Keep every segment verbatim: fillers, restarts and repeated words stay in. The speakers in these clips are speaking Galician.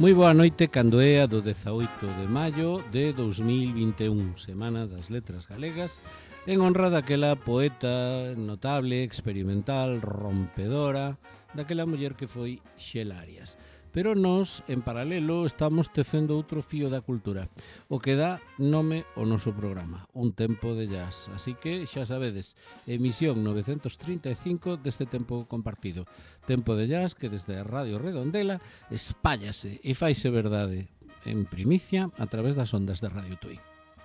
Moi boa noite cando é a do dezaoito de maio de dous mil vinte e un, Semana das Letras Galegas, en honra daquela poeta notable, experimental, rompedora, daquela muller que foi Xela Arias. Pero nós, en paralelo, estamos tecendo outro fío da cultura, o que dá nome ao noso programa, Un Tempo de Jazz. Así que, xa sabedes, emisión novecentos trinta e cinco deste tempo compartido. Tempo de Jazz que desde a Radio Redondela espállase e faise verdade en primicia a través das ondas de Radio Tui.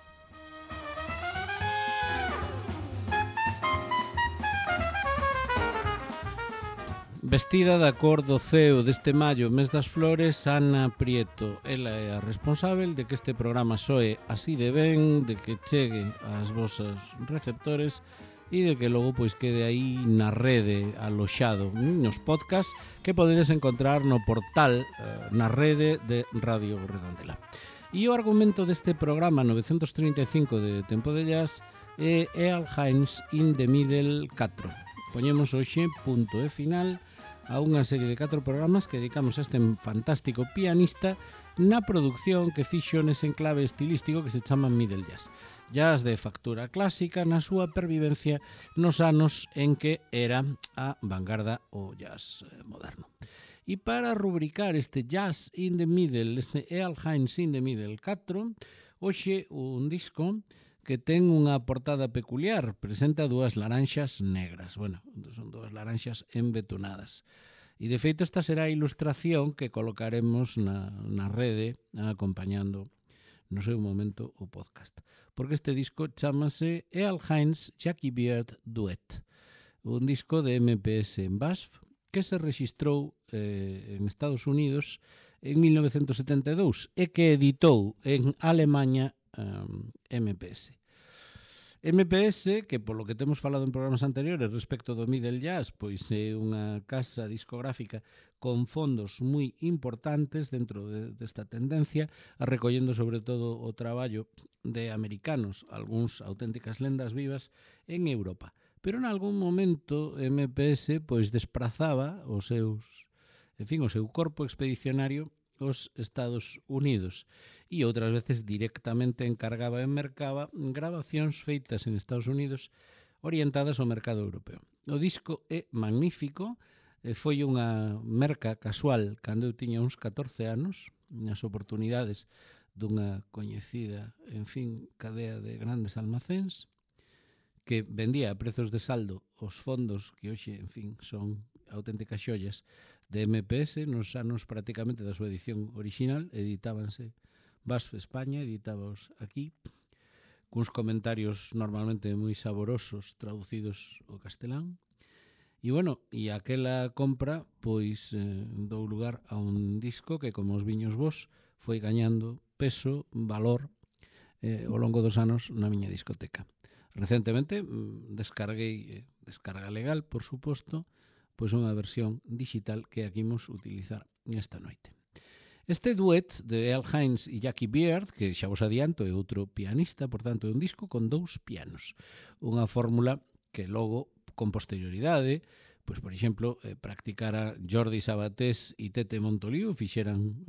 Vestida da cor do ceo deste maio, mes das flores, Ana Prieto. Ela é a responsável de que este programa soe así de ben, de que chegue ás vosos receptores e de que logo pois quede aí na rede aloxado nos podcasts que podedes encontrar no portal na rede de Radio Redondela. E o argumento deste programa novecentos trinta e cinco de Tempo de Jazz é Earl Hines in the Middle catro. Poñemos hoxe punto e final a unha serie de catro programas que dedicamos a este fantástico pianista na produción que fixo nese enclave estilístico que se chama Middle Jazz. Jazz de factura clásica na súa pervivencia nos anos en que era a vanguarda o jazz moderno. E para rubricar este Jazz in the Middle, este Earl Hines in the Middle catro, hoxe un disco que ten unha portada peculiar, presenta dúas laranxas negras. Bueno, son dúas laranxas embetunadas. E de feito esta será a ilustración que colocaremos na, na rede acompañando no seu momento o podcast. Porque este disco chamase Earl Hines Jackie Beard Duet, un disco de M P S en B A S F que se rexistrou eh, en Estados Unidos en mil novecentos setenta e dous e que editou en Alemanha um, M P S. M P S, que polo que temos falado en programas anteriores respecto do Middle Jazz, pois é unha casa discográfica con fondos moi importantes dentro de, desta tendencia, recollendo sobre todo o traballo de americanos, algúns auténticas lendas vivas en Europa. Pero en algún momento M P S pois desprazaba os seus, en fin, o seu corpo expedicionario os Estados Unidos e outras veces directamente encargaba e mercaba grabacións feitas en Estados Unidos orientadas ao mercado europeo. O disco é magnífico, foi unha merca casual cando eu tiña uns catorce anos, nas oportunidades dunha coñecida, en fin, cadea de grandes almacéns que vendía a prezos de saldo os fondos que hoxe, en fin, son auténticas xollas de M P S nos anos prácticamente da súa edición original, editábanse B A S F España, editábaos aquí, cuns comentarios normalmente moi saborosos traducidos ao castelán. E bueno, e aquela compra pois eh, dou lugar a un disco que, como os viños vos, foi gañando peso, valor eh, ao longo dos anos na miña discoteca. Recentemente descarguei, descarga legal, por suposto, pois unha versión digital que aquí imos utilizar esta noite. Este duet de Earl Hines e Jackie Beard, que xa vos adianto é outro pianista, por tanto é un disco con dous pianos. Unha fórmula que logo, con posterioridade, pois por exemplo, eh, practicara Jordi Sabatés e Tete Montoliu, fixeran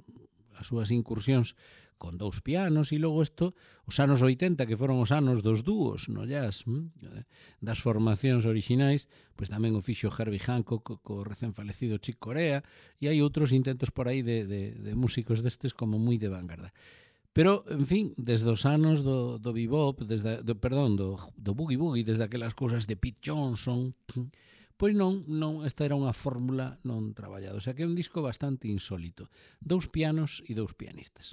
as súas incursións con dous pianos e logo isto, os anos oitenta, que foron os anos dos dúos no jazz, das formacións orixinais, pois tamén o fixo Herbie Hancock co recén falecido Chick Corea e hai outros intentos por aí de, de, de músicos destes como moi de vanguarda. Pero, en fin, desde os anos do, do bebop, desde, do, perdón, do, do boogie-boogie, desde aquelas cousas de Pete Johnson, pois non, non, esta era unha fórmula non traballada. O sea que é un disco bastante insólito. Dous pianos e dous pianistas.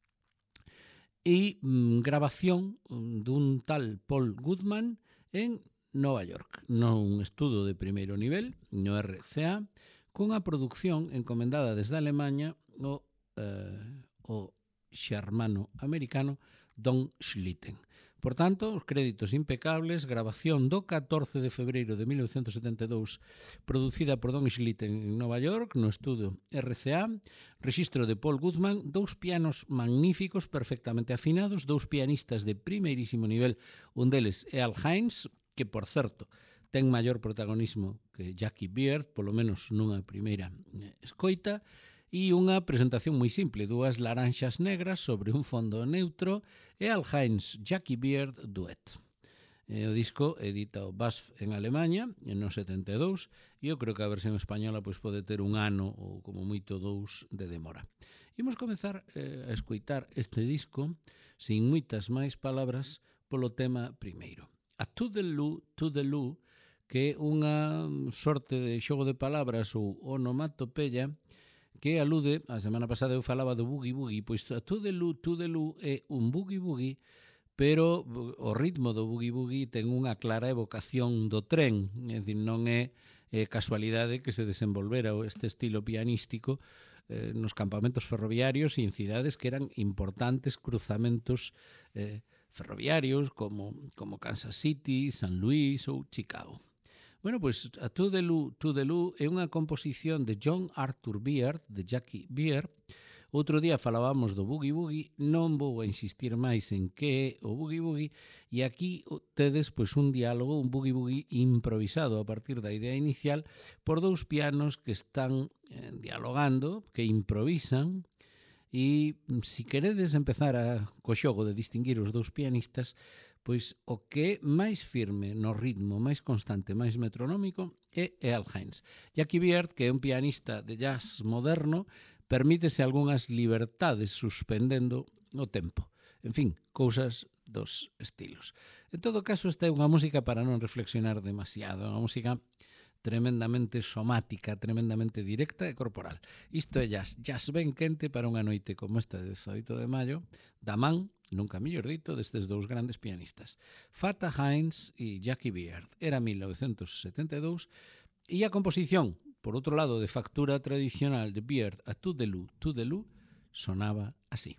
E mm, grabación dun tal Paul Goodman en Nova York, nun estudo de primeiro nivel, no R C A, cunha produción encomendada desde Alemanha o, eh, o xermano americano Don Schlitten. Por tanto, os créditos impecables, grabación do catorce de febreiro de mil novecentos setenta e dous, producida por Don Schlitten en Nova York, no estudo R C A, rexistro de Paul Goodman, dous pianos magníficos, perfectamente afinados, dous pianistas de primeirísimo nivel, un deles é Earl Hines, que, por certo, ten maior protagonismo que Jackie Beard, polo menos nunha primeira escoita, e unha presentación moi simple, dúas laranxas negras sobre un fondo neutro e Al Heinz Jackie Beard Duet. E o disco edita o B A S F en Alemanha en no setenta e dous e eu creo que a versión española pois pode ter un ano ou como moito dous de demora. Imos comezar eh, a escoitar este disco sin moitas máis palabras polo tema primeiro. A Toodaloo, Toodaloo, que é unha sorte de xogo de palabras ou onomatopeya que alude, a semana pasada eu falaba do boogie boogie, pois a Toodaloo, Toodaloo é un boogie boogie, pero o ritmo do boogie boogie ten unha clara evocación do tren, é dicir, non é eh, casualidade que se desenvolvera este estilo pianístico eh, nos campamentos ferroviarios e en cidades que eran importantes cruzamentos eh, ferroviarios como, como Kansas City, San Luis ou Chicago. Bueno, pois a Toodaloo, Toodaloo é unha composición de John Arthur Beard, de Jackie Beard. Outro día falábamos do Boogie Boogie, non vou a insistir máis en que é o Boogie Boogie, e aquí tedes pois un diálogo, un Boogie Boogie improvisado a partir da idea inicial por dous pianos que están eh, dialogando, que improvisan, e se queredes empezar a, co xogo de distinguir os dous pianistas, pois o que é máis firme no ritmo, máis constante, máis metronómico é Al Heinz. Jackie Beard, que é un pianista de jazz moderno, permítese algunhas libertades suspendendo o tempo. En fin, cousas dos estilos. En todo caso, esta é unha música para non reflexionar demasiado, unha música tremendamente somática, tremendamente directa e corporal. Isto é jazz, jazz ben quente para unha noite como esta de dezaoito de maio, da man, nunca mellor dito, destes dous grandes pianistas, Fata Heinz e Jackie Beard. Era mil novecentos setenta e dous e a composición, por outro lado, de factura tradicional de Beard a Toodaloo, Toodaloo, sonaba así.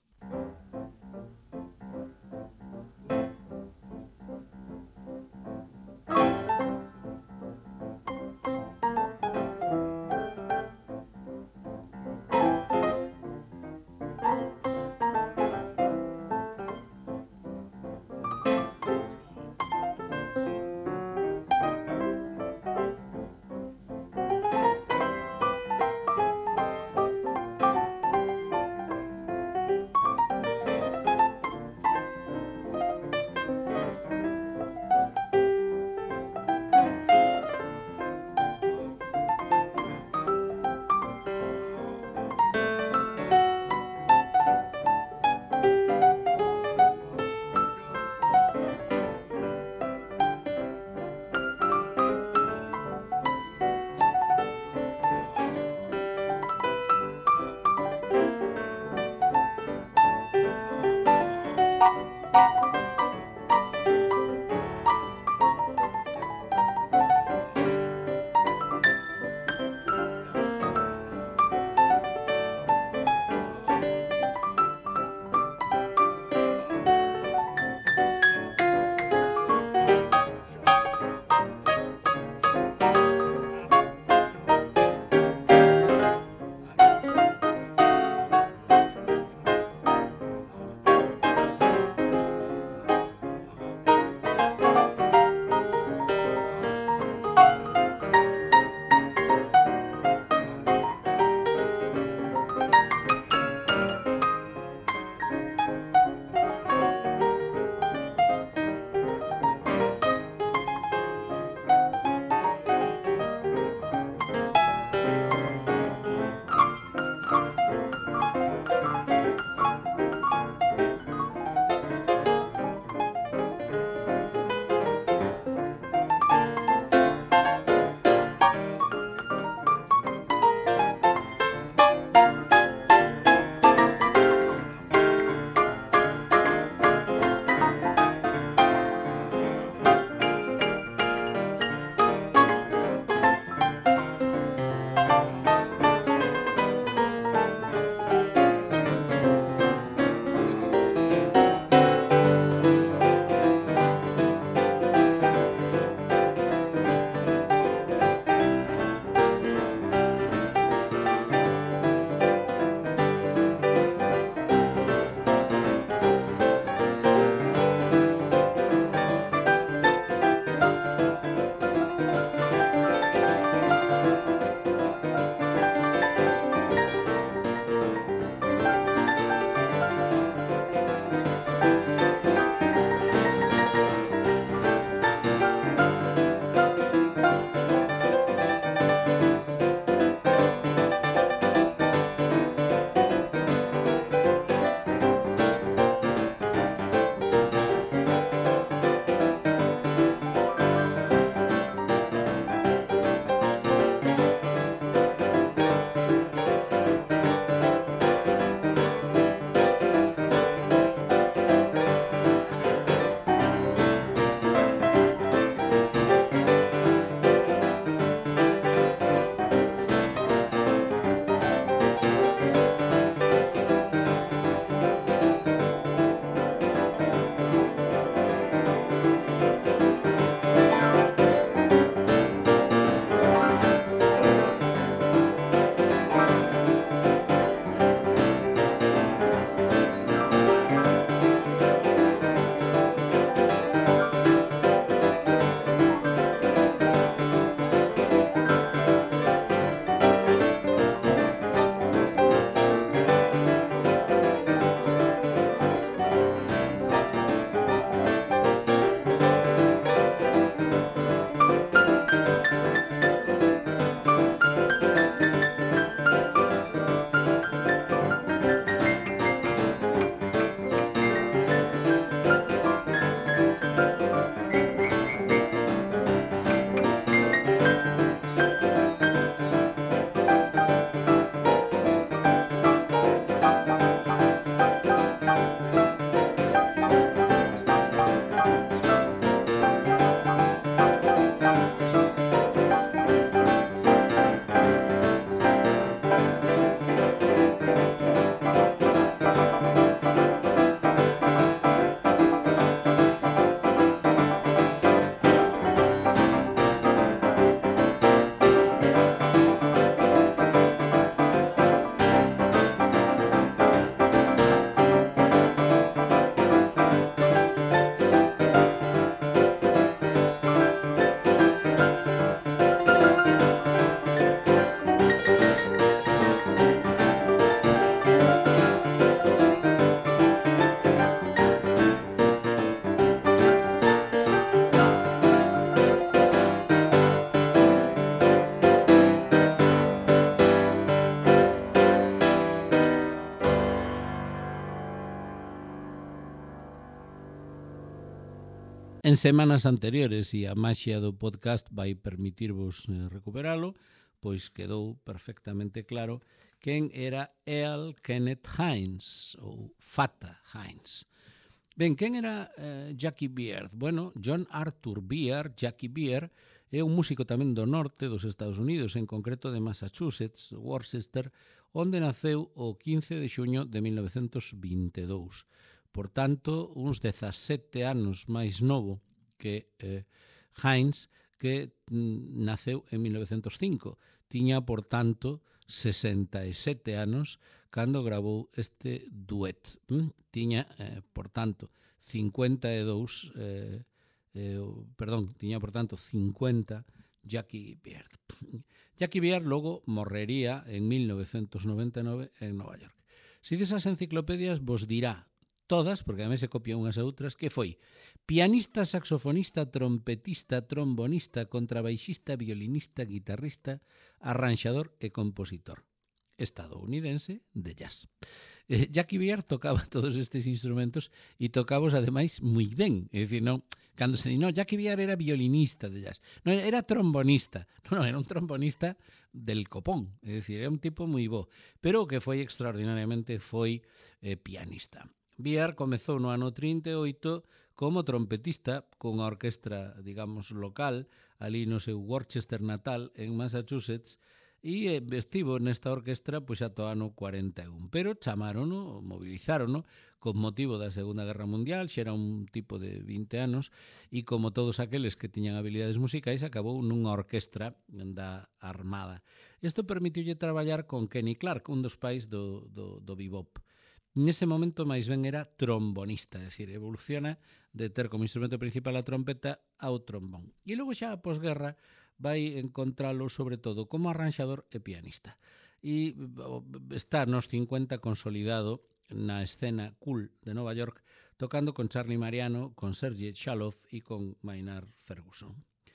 en semanas anteriores, e a maxia do podcast vai permitirvos eh, recuperalo, pois quedou perfectamente claro quen era Earl Kenneth Hines, ou Fata Hines. Ben, quen era eh, Jackie Beard? Bueno, John Arthur Beard, Jackie Beard, é un músico tamén do norte dos Estados Unidos, en concreto de Massachusetts, Worcester, onde naceu o quince de xuño de mil novecentos vinte e dous. Por tanto, uns dezasete anos máis novo que eh, Hines, que mm, naceu en mil novecentos cinco. Tiña, por tanto, sesenta e sete anos cando gravou este duet. Mm? Tiña, eh, por tanto, cincuenta e dous, eh, eh, perdón, tiña, por tanto, cincuenta Jackie Beard. Jackie Beard logo morrería en mil novecentos noventa e nove en Nova York. Si desas enciclopedias vos dirá todas, porque a mí se copian unhas a outras, que foi pianista, saxofonista, trompetista, trombonista, contrabaixista, violinista, guitarrista, arranxador e compositor estadounidense de jazz. Eh, Jackie Beard tocaba todos estes instrumentos e tocabos ademais moi ben. É dicir, non, cando se di, no, Jackie Beard era violinista de jazz. Non, era trombonista. Non, non, era un trombonista del copón. É dicir, era un tipo moi bo. Pero o que foi extraordinariamente foi eh, pianista. Beard comezou no ano trinta e oito como trompetista cunha orquestra, digamos, local, ali no seu Worcester natal, en Massachusetts, e estivo nesta orquestra pois ata o ano cuarenta e un, pero chamarono, movilizárono con motivo da Segunda Guerra Mundial, xa era un tipo de vinte anos, e como todos aqueles que tiñan habilidades musicais, acabou nunha orquestra da Armada. Isto permitiulle traballar con Kenny Clark, un dos pais do, do, do bebop. Nese momento máis ben era trombonista, é dicir, evoluciona de ter como instrumento principal a trompeta ao trombón. E logo xa a posguerra vai encontralo sobre todo como arranxador e pianista. E está nos cincuenta consolidado na escena cool de Nova York, tocando con Charlie Mariano, con Serge Chaloff e con Maynard Ferguson.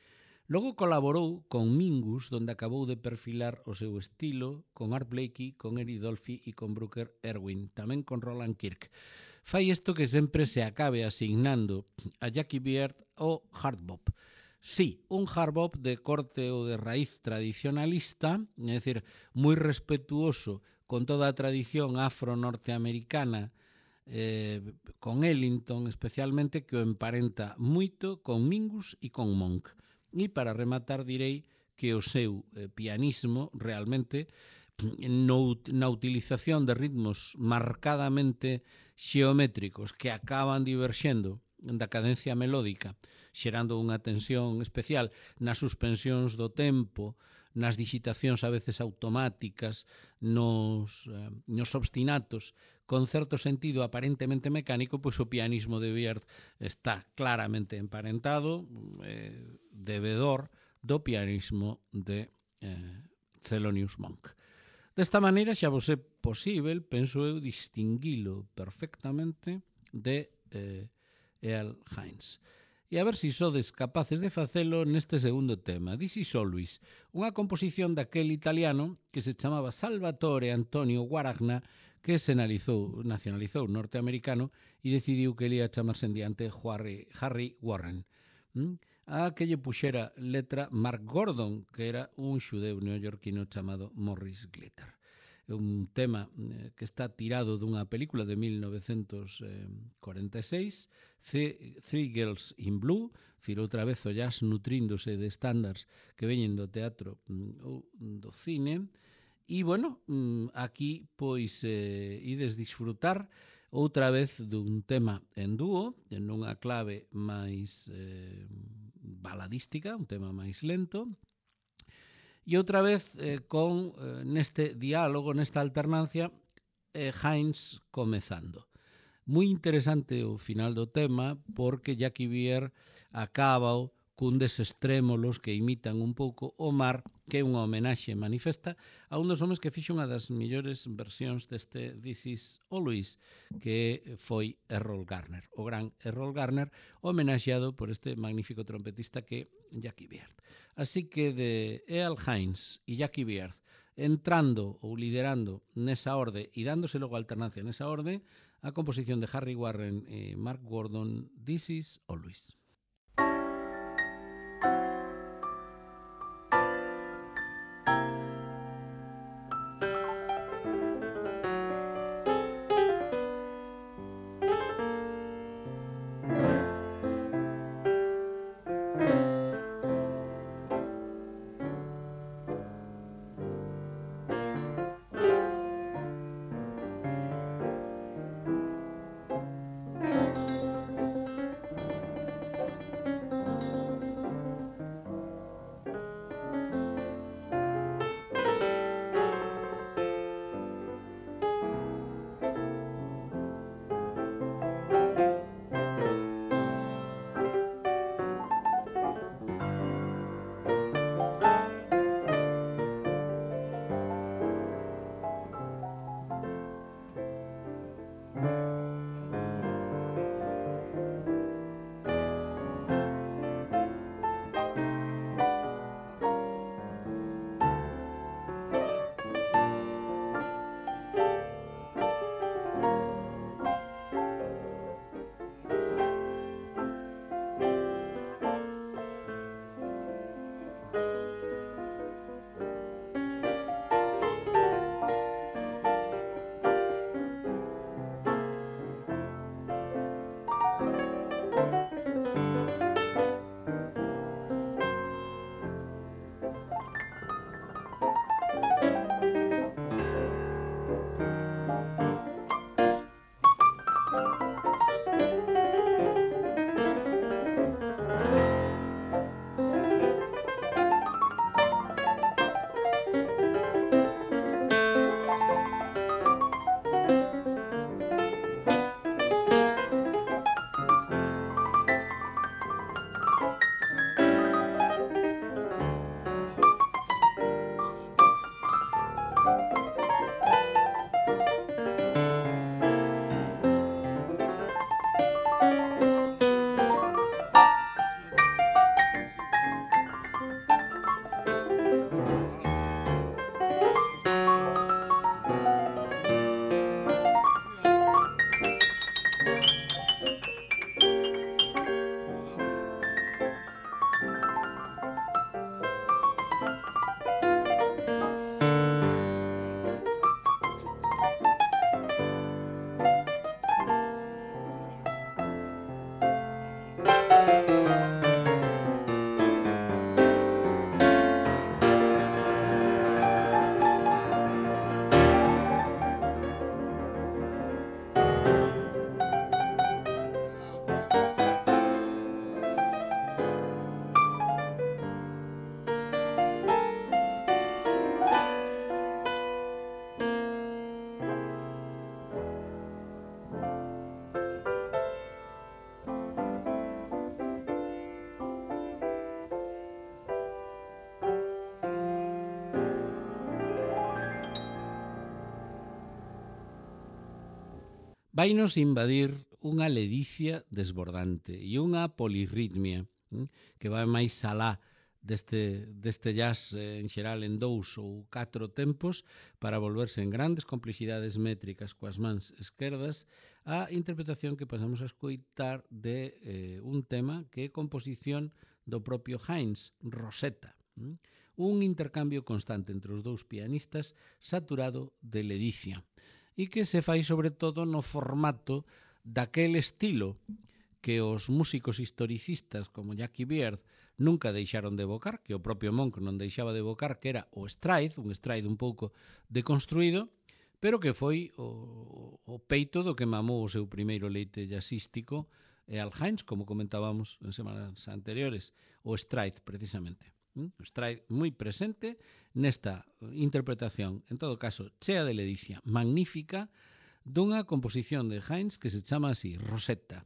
Logo colaborou con Mingus, donde acabou de perfilar o seu estilo, con Art Blakey, con Eric Dolphy e con Brooker Erwin, tamén con Roland Kirk. Fai isto que sempre se acabe asignando a Jackie Beard o hard bop. Sí, un hard bop de corte ou de raíz tradicionalista, é dicir, moi respetuoso con toda a tradición afro-norteamericana, eh, con Ellington especialmente, que o emparenta moito con Mingus e con Monk. E para rematar direi que o seu eh, pianismo realmente no, na utilización de ritmos marcadamente xeométricos que acaban diverxendo da cadencia melódica, xerando unha tensión especial nas suspensións do tempo, nas digitacións a veces automáticas, nos, eh, nos obstinatos, con certo sentido aparentemente mecánico, pois o pianismo de Beard está claramente emparentado, eh, debedor do pianismo de eh, Thelonious Monk. Desta maneira xa vos é posível, penso eu, distinguilo perfectamente de eh, Earl Hines. E a ver se si sodes capaces de facelo neste segundo tema. This is Always, unha composición daquel italiano que se chamaba Salvatore Antonio Guaragna, que se nacionalizou, nacionalizou norteamericano e decidiu que ele ia chamarse en diante Harry, Harry Warren. ¿Mm? A que lle puxera letra Mark Gordon, que era un xudeu neoyorquino chamado Morris Glitter. É un tema eh, que está tirado dunha película de mil novecentos cuarenta e seis, Three Girls in Blue, fir outra vez o jazz nutríndose de estándares que veñen do teatro ou do cine. E, bueno, aquí, pois, eh, ides disfrutar outra vez dun tema en dúo, nunha clave máis eh, baladística, un tema máis lento, e outra vez eh, con eh, neste diálogo, nesta alternancia, eh, Hines comezando. Moi interesante o final do tema porque Jackie Beard acaba cun deses trémolos que imitan un pouco o mar, que é unha homenaxe manifesta a un dos homes que fixo unha das millores versións deste This Is Always, que foi Errol Garner, o gran Errol Garner, homenaxeado por este magnífico trompetista que é Jackie Beard. Así que de Earl Hines e Jackie Beard entrando ou liderando nesa orde e dándose logo alternancia nesa orde, a composición de Harry Warren e Mark Gordon, This Is Always. Vainos invadir unha ledicia desbordante e unha polirritmia hm, que vai máis alá deste, deste jazz eh, en xeral en dous ou catro tempos para volverse en grandes complexidades métricas coas mans esquerdas a interpretación que pasamos a escoitar de eh, un tema que é composición do propio Heinz, Rosetta. Hm? Un intercambio constante entre os dous pianistas saturado de ledicia e que se fai sobre todo no formato daquele estilo que os músicos historicistas como Jackie Beard nunca deixaron de evocar, que o propio Monk non deixaba de evocar, que era o stride, un stride un pouco deconstruído, pero que foi o, o peito do que mamou o seu primeiro leite jazzístico e Al Heinz, como comentábamos en semanas anteriores, o stride precisamente. O stride moi presente nesta interpretación, en todo caso, chea de ledicia, magnífica, dunha composición de Heinz que se chama así, Rosetta.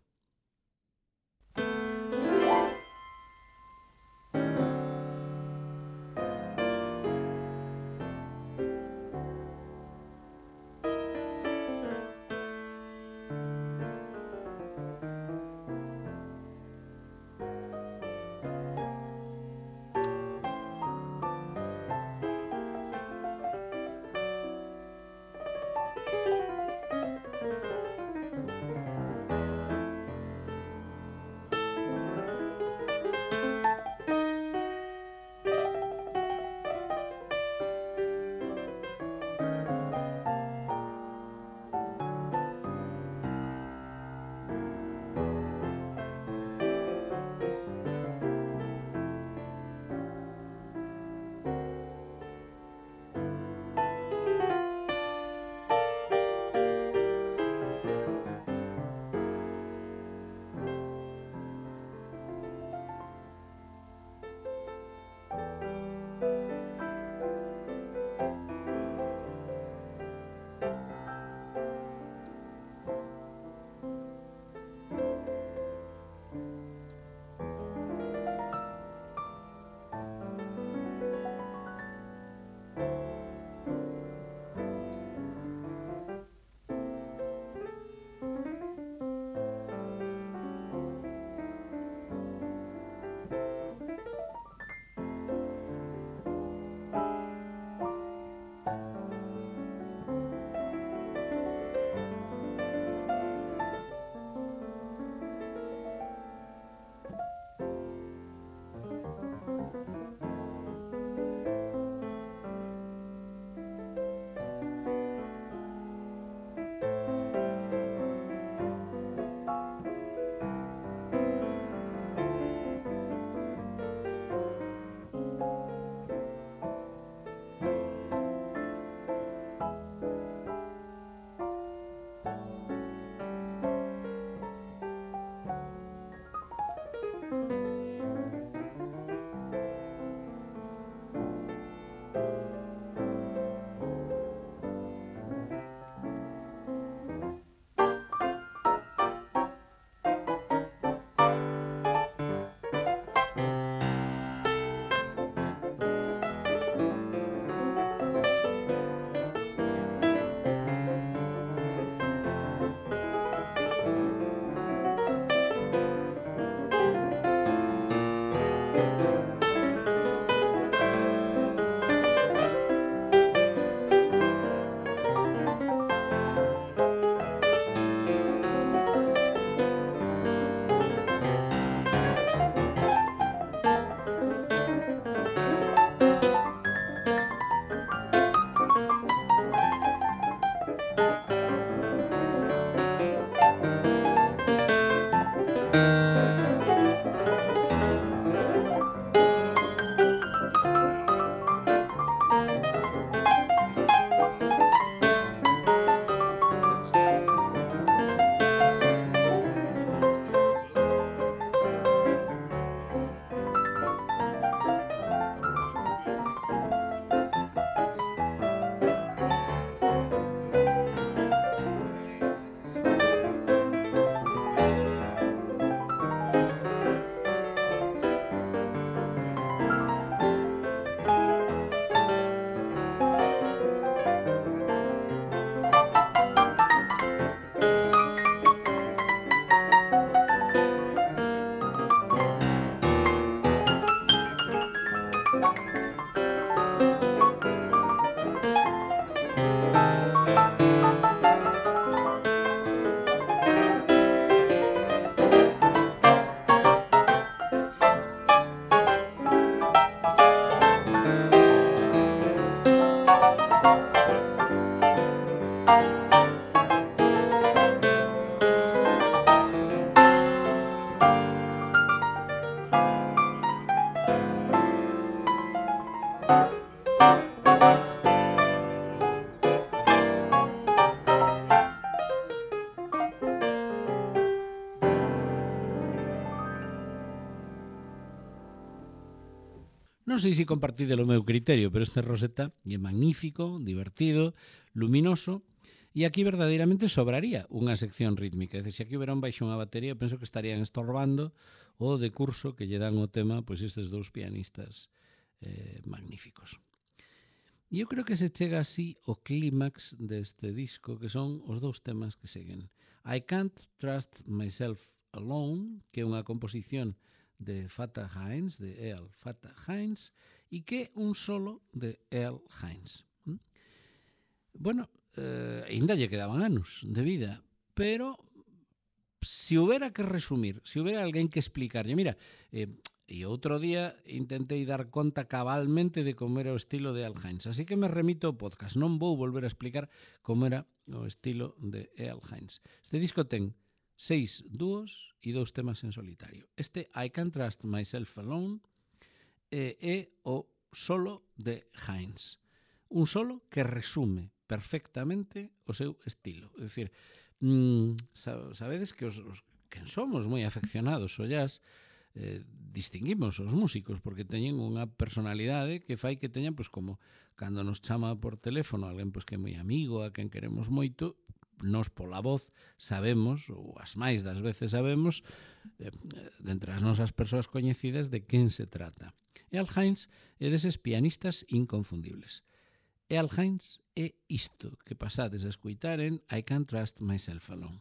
non sei se compartide o meu criterio, pero este Rosetta é magnífico, divertido, luminoso, e aquí verdadeiramente sobraría unha sección rítmica. É dicir, se aquí hubiera un baixo unha batería, penso que estarían estorbando o de curso que lle dan o tema pois estes dous pianistas eh, magníficos. E eu creo que se chega así o clímax deste disco, que son os dous temas que seguen. I Can't Trust Myself Alone, que é unha composición de Fatah Hines, de Earl Fatah Hines, e que é un solo de Earl Hines. Bueno, eh, ainda lle quedaban anos de vida, pero se houbera que resumir, se houbera alguén que explicarlle, mira, eh, e outro día intentei dar conta cabalmente de como era o estilo de Earl Hines, así que me remito ao podcast, non vou volver a explicar como era o estilo de Earl Hines. Este disco ten seis dúos e dous temas en solitario. Este I Can't Trust Myself Alone eh, é o solo de Hines. Un solo que resume perfectamente o seu estilo. É dicir, mm, sabedes que os, os que somos moi afeccionados ao jazz, eh, distinguimos os músicos porque teñen unha personalidade que fai que teñan, pois como cando nos chama por teléfono alguén pois que é moi amigo, a quen queremos moito, nos pola voz sabemos, ou as máis das veces sabemos, eh, de entre as nosas persoas coñecidas de quen se trata. Earl Hines é deses pianistas inconfundibles. Earl Hines é isto que pasades a escuitar en I Can't Trust Myself Alone.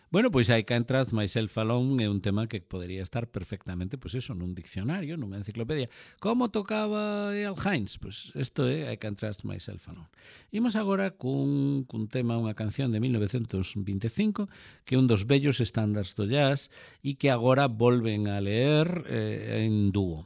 Bueno, pois I Can't Trust Myself Alone é un tema que podería estar perfectamente, pois eso, nun diccionario, nunha enciclopedia. Como tocaba Earl Hines? Pois isto é I Can't Trust Myself Alone. Imos agora cun, cun tema, unha canción de mil novecientos vinte e cinco, que é un dos bellos estándares do jazz e que agora volven a leer eh, en dúo.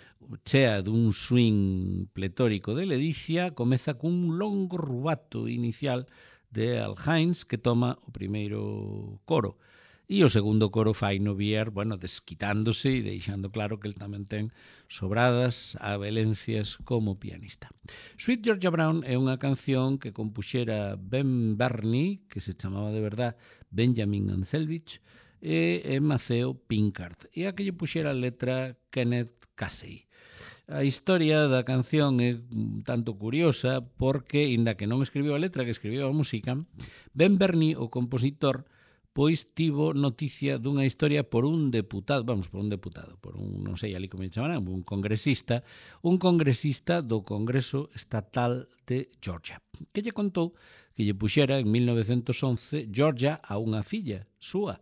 Chea dun swing pletórico de ledicia, comeza cun longo rubato inicial de Earl Hines que toma o primeiro coro. E o segundo coro fai no Bier, bueno, desquitándose e deixando claro que el tamén ten sobradas avelencias como pianista. Sweet Georgia Brown é unha canción que compuxera Ben Bernie, que se chamaba de verdad Benjamin Anselvich, e, e Maceo Pinkard, e a que lle puxera a letra Kenneth Casey. A historia da canción é un tanto curiosa porque, inda que non escribiu a letra, que escribiu a música, Ben Bernie, o compositor, pois tivo noticia dunha historia por un deputado, vamos, por un deputado, por un, non sei ali como lle chamarán, un congresista, un congresista do Congreso Estatal de Georgia, que lle contou que lle puxera en mil novecientos once Georgia a unha filla súa.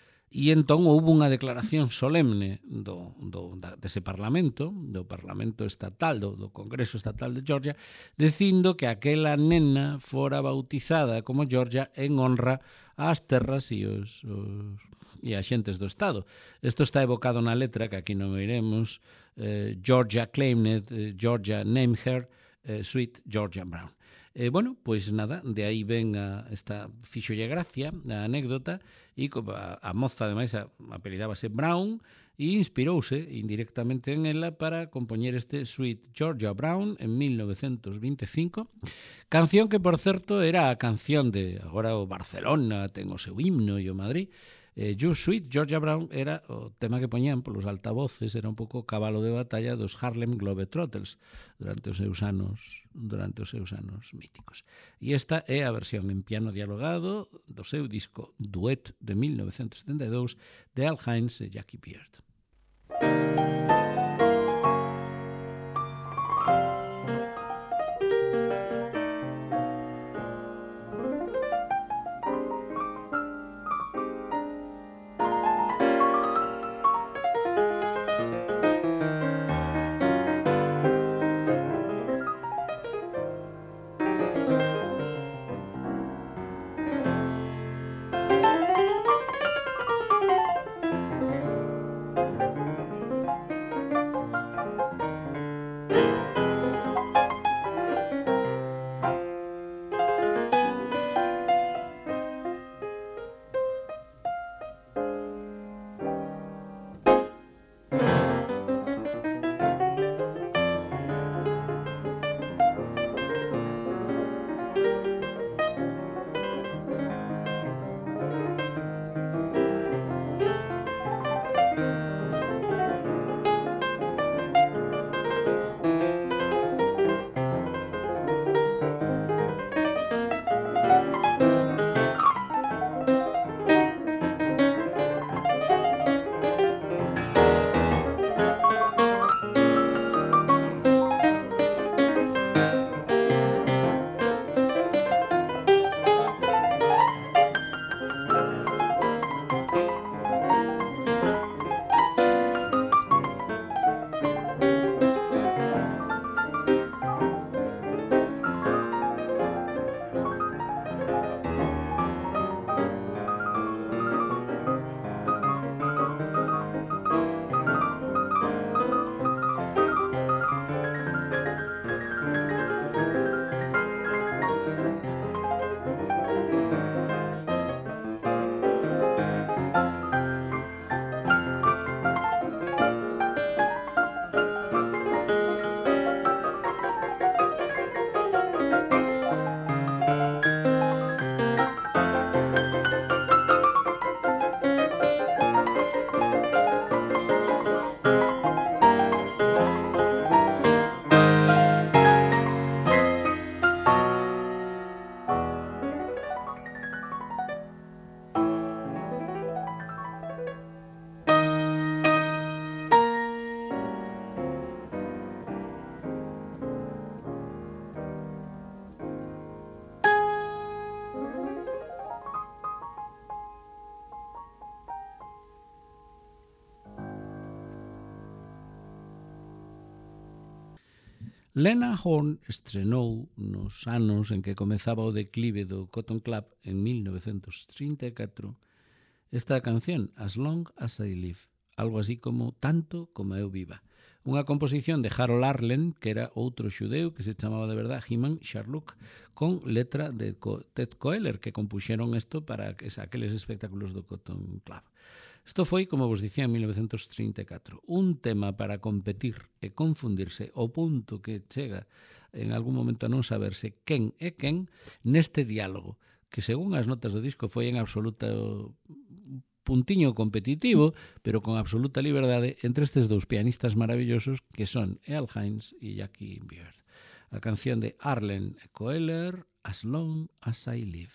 E entón houve unha declaración solemne do, do, da, dese Parlamento, do Parlamento Estatal, do, do Congreso Estatal de Georgia, dicindo que aquela nena fora bautizada como Georgia en honra ás terras e os, os e a xentes do Estado. Isto está evocado na letra, que aquí non oiremos, eh, Georgia claimed, eh, Georgia named her, eh, Sweet Georgia Brown. Eh, bueno, pois nada, de aí ven a esta fixolle gracia, a anécdota, e a, a moza, ademais, apelidábase Brown, e inspirouse indirectamente en ela para compoñer este Sweet Georgia Brown en mil novecientos vinte e cinco, canción que, por certo, era a canción de, agora o Barcelona ten o seu himno e o Madrid, eh, You Sweet Georgia Brown era o tema que poñían polos altavoces, era un pouco cabalo de batalla dos Harlem Globetrotters durante os seus anos durante os seus anos míticos. E esta é a versión en piano dialogado do seu disco Duet de mil novecientos setenta e dous de Earl Hines e Jackie Beard. Lena Horne estrenou nos anos en que comezaba o declive do Cotton Club en mil novecentos trinta e catro esta canción, As Long as I Live, algo así como Tanto como eu viva. Unha composición de Harold Arlen, que era outro xudeu que se chamaba de verdad Hyman Sherlock, con letra de Ted Koehler, que compuxeron isto para aqueles espectáculos do Cotton Club. Isto foi, como vos dicía, en mil novecentos trinta e catro. Un tema para competir e confundirse ao punto que chega en algún momento a non saberse quen é quen neste diálogo, que según as notas do disco foi en absoluta puntiño competitivo, pero con absoluta liberdade entre estes dous pianistas maravillosos que son Earl Hines e Jackie Beard. A canción de Arlen Koehler, As Long as I Live.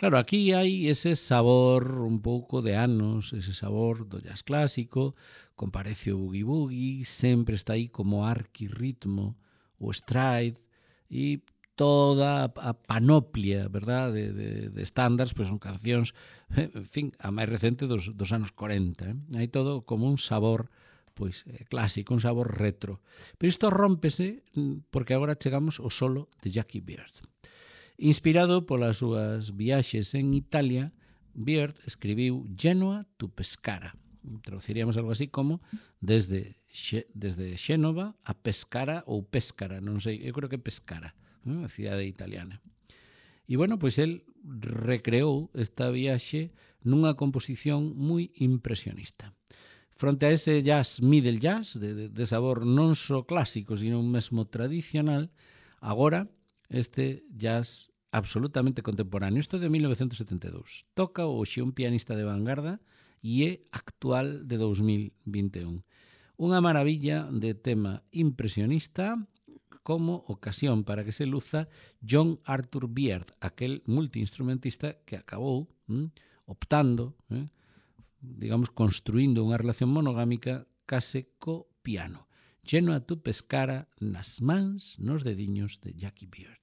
Claro, aquí hai ese sabor un pouco de anos, ese sabor do jazz clásico, comparece o boogie-boogie, sempre está aí como arquirritmo, o stride, e toda a panoplia, verdad, de, de, de estándares, pois son cancións, en fin, a máis recente dos, dos anos corenta. Eh? Hai todo como un sabor pois clásico, un sabor retro. Pero isto rómpese porque agora chegamos ao solo de Jackie Beard. Inspirado polas súas viaxes en Italia, Beard escribiu Genoa to Pescara. Traduciríamos algo así como desde, desde Xénova a Pescara ou Pescara, non sei, eu creo que Pescara, ¿no? A cidade italiana. E, bueno, pois el recreou esta viaxe nunha composición moi impresionista. Fronte a ese jazz, middle jazz, de, de, de sabor non só clásico, sino mesmo tradicional, agora este jazz absolutamente contemporáneo. Isto de mil novecentos e setenta e dous. Toca hoxe un pianista de vanguarda e é actual de dos mil vinte e un. Unha maravilla de tema impresionista como ocasión para que se luza John Arthur Beard, aquel multiinstrumentista que acabou hm, optando, eh, digamos, construindo unha relación monogámica case co piano. Genoa tu Pescara nas mans, nos dediños de Jackie Beard.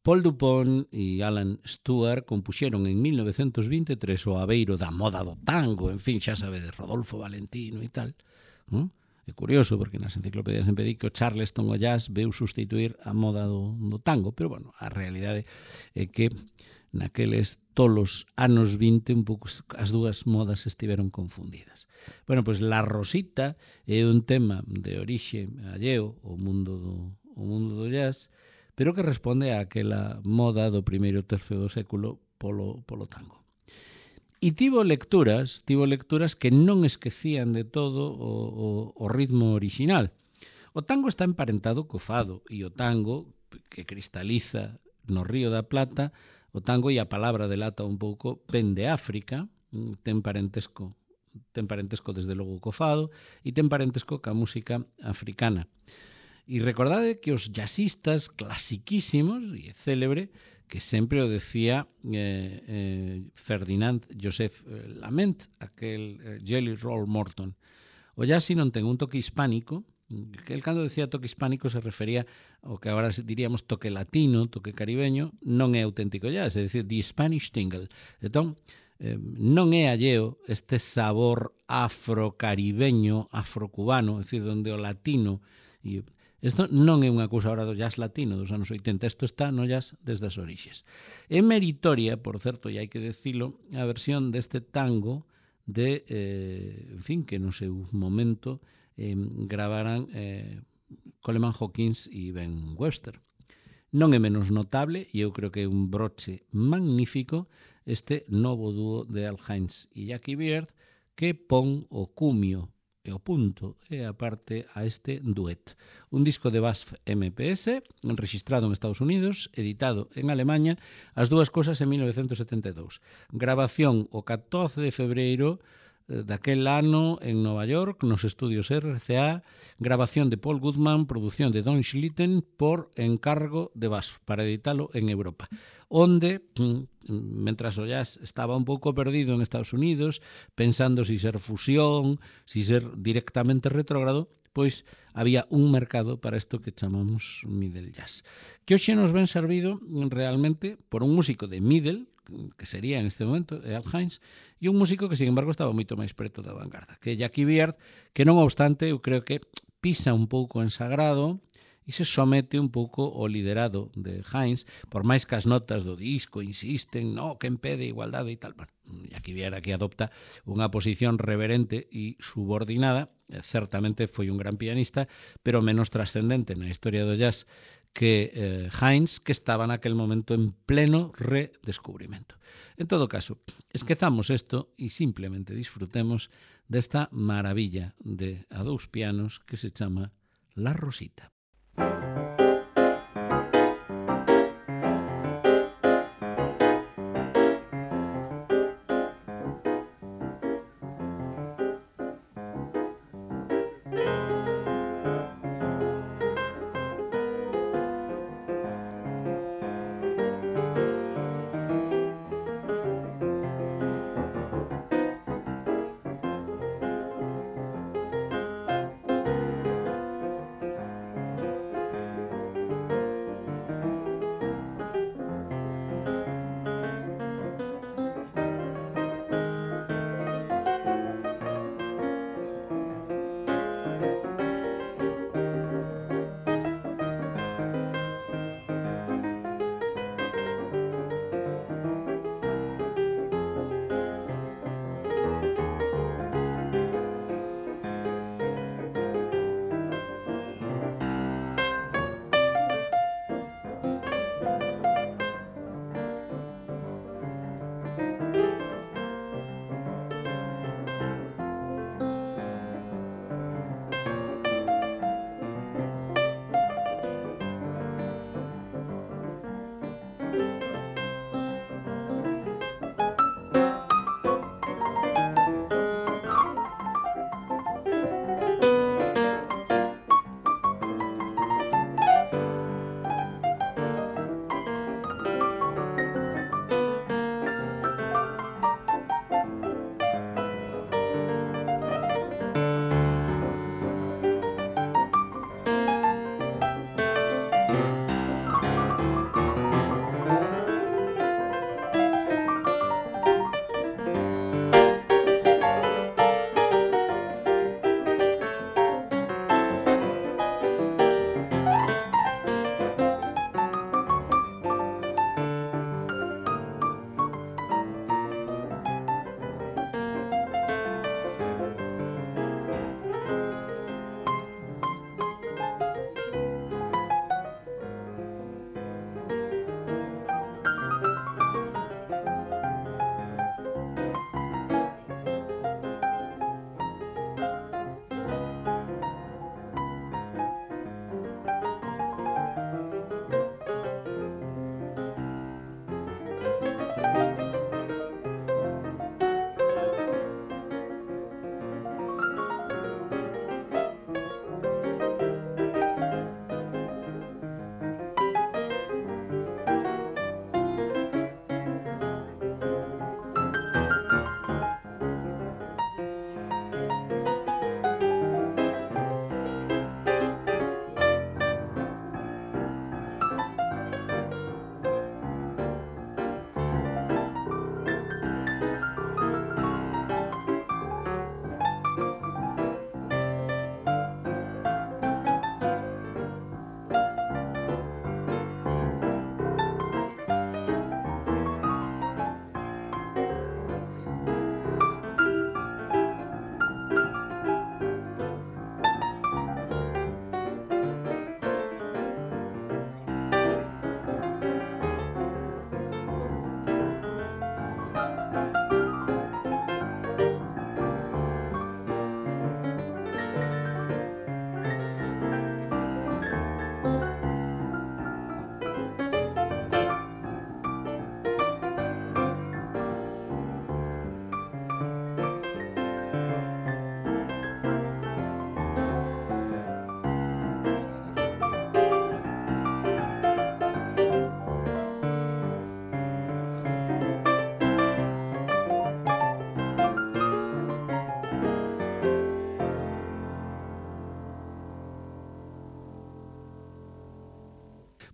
Paul Dupont e Alan Stewart compuxeron en mil novecentos vinte e tres o aveiro da moda do tango, en fin, xa sabedes, Rodolfo Valentino e tal. ¿No? É curioso, porque nas enciclopedias sempre di que o Charleston o jazz veu sustituir a moda do, do tango, pero, bueno, a realidade é que naqueles tolos anos vinte un pouco as dúas modas estiveron confundidas. Bueno, pois La Rosita é un tema de orixe alleo ao mundo do, ao mundo do jazz, pero que responde a aquela moda do primeiro tercio do século polo, polo tango. E tivo lecturas, tivo lecturas que non esquecían de todo o, o, o ritmo orixinal. O tango está emparentado co fado, e o tango, que cristaliza no Río da Plata, o tango e a palabra delata un pouco, ven de África, ten parentesco, ten parentesco desde logo co fado, e ten parentesco ca música africana. E recordade que os jazzistas clasiquísimos, e é célebre, que sempre o decía eh, eh, Ferdinand Joseph Lament, aquel eh, Jelly Roll Morton. O jazz si non ten un toque hispánico, que el cando decía toque hispánico se refería ao que agora diríamos toque latino, toque caribeño, non é auténtico jazz, é dicir, the Spanish tingle. Entón, eh, non é alleo este sabor afrocaribeño, afrocubano, é dicir, donde o latino... E isto non é unha cousa ahora do jazz latino dos anos oitenta, isto está no jazz desde as orixes. É meritoria, por certo, e hai que decilo, a versión deste tango de, eh, en fin, que no seu momento eh, gravaran eh, Coleman Hawkins e Ben Webster. Non é menos notable, e eu creo que é un broche magnífico, este novo dúo de Al Hines e Jackie Beard, que pon o cumio e o punto e a parte a este duet. Un disco de Bass M P S, registrado en Estados Unidos, editado en Alemanha, as dúas cosas en mil novecentos setenta e dous. Grabación o catorce de febreiro daquel ano en Nova York, nos estudios R C A, grabación de Paul Goodman, produción de Don Schlitten por encargo de Bass para editalo en Europa, onde, mentras o jazz estaba un pouco perdido en Estados Unidos, pensando si ser fusión, si ser directamente retrógrado, pois había un mercado para isto que chamamos middle jazz, que hoxe nos ven servido realmente por un músico de middle, que sería en este momento Al Hines, e un músico que, sin embargo, estaba moito máis preto da vanguarda, que é Jackie Beard, que non obstante, eu creo que pisa un pouco en sagrado e se somete un pouco ao liderado de Hines, por máis que as notas do disco insisten, no, que impede igualdade e tal. Bueno, Jackie Beard aquí adopta unha posición reverente e subordinada, certamente foi un gran pianista, pero menos trascendente na historia do jazz que eh, Hines, que estaba naquel momento en pleno redescubrimento. En todo caso, esquezamos isto e simplemente disfrutemos desta maravilla de a dous pianos que se chama La Rosita.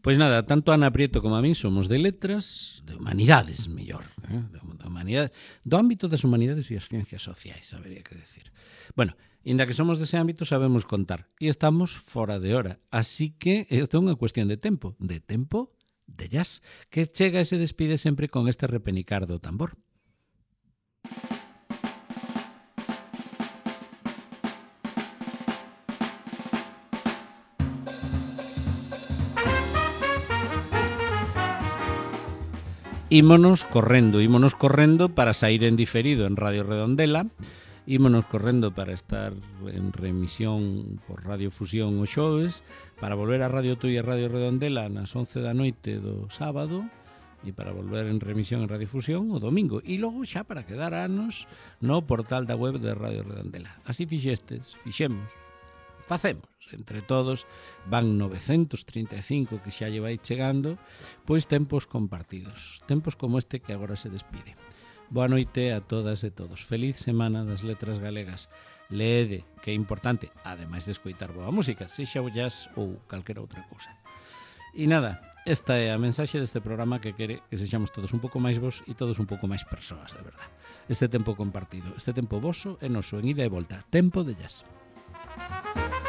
Pois nada, tanto Ana Prieto como a min somos de letras, de humanidades, mellor, eh? de, de humanidades, do ámbito das humanidades e as ciencias sociais, habería que decir. Bueno, inda que somos dese ámbito sabemos contar e estamos fora de hora, así que isto é unha cuestión de tempo, de tempo de jazz, que chega e se despide sempre con este repenicar do tambor. Ímonos correndo, ímonos correndo para sair en diferido en Radio Redondela, ímonos correndo para estar en remisión por Radio Fusión o xoves, para volver a Radio Tui e Radio Redondela nas once da noite do sábado, e para volver en remisión en Radio Fusión o domingo, e logo xa para quedar anos no portal da web de Radio Redondela. Así fixestes, fixemos, facemos, entre todos, van novecentos trinta e cinco que xa lle vai chegando, pois tempos compartidos, tempos como este que agora se despide. Boa noite a todas e todos. Feliz semana das letras galegas. Leede, que é importante, ademais de escoitar boa música, sexa o jazz ou calquera outra cousa. E nada, esta é a mensaxe deste programa que quere que sexamos todos un pouco máis vos e todos un pouco máis persoas, de verdad. Este tempo compartido, este tempo voso e noso en ida e volta, tempo de jazz.